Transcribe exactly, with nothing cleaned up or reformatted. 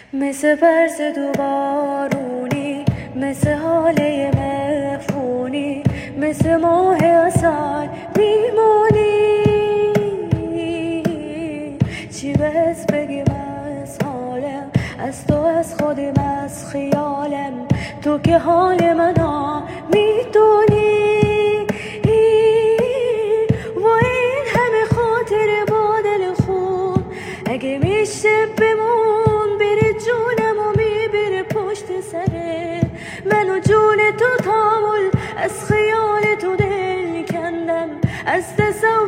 مثل برز دوبارونی، مثل حاله مفهونی، مثل ماه اصل میمونی. چی بهت بگیم از حالم، از تو، از خودم، از خیالم، تو که حال منو میدونی. و این همه خاطر با دل خوب، اگه میشه بمون بره جونم و میبره پشت سره منو. جون تو تامل از خیال تو دل کندم، از تصور